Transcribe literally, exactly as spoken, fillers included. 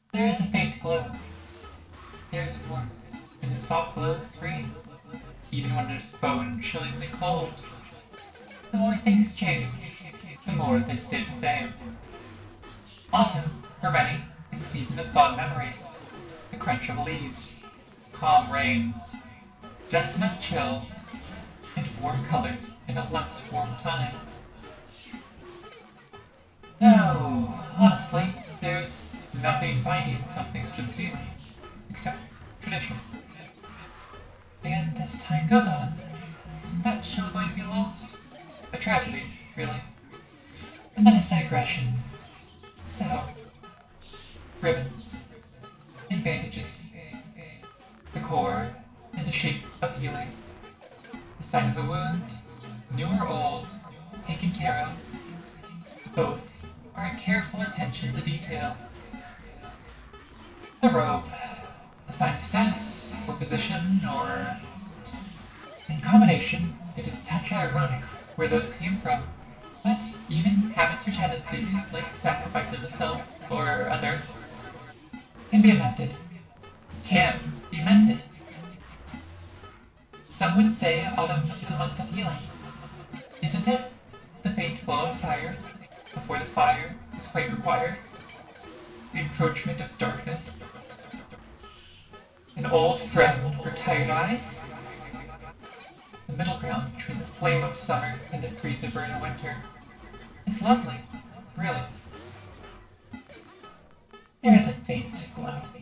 There is a faint glow. There is warmth, and the soft glow is free, even when it is bone chillingly cold. The more things change, the more they stay the same. Autumn, for many, is a season of fond memories. The crunch of leaves, calm rains, just enough chill, and warm colors in a less warm time. No, honestly, there's nothing binding some things to the season, except tradition. And as time goes on, isn't that chill going to be lost? A tragedy, really. And that is digression. So, ribbons and bandages. The core and the shape of healing. The sign of a wound, new or old, taken care of. Both are a careful attention to detail. The robe, a sign of status, or position, or in combination, it is a touch ironic where those came from. But even habits or tendencies, like sacrificing the self or other, can be amended. Can be mended. Some would say autumn is a month of healing. Isn't it? The faint glow of fire, before the fire is quite required. The encroachment of darkness. An old friend for tired eyes. The middle ground between the flame of summer and the freeze of burning winter. It's lovely, really. There is a faint glow.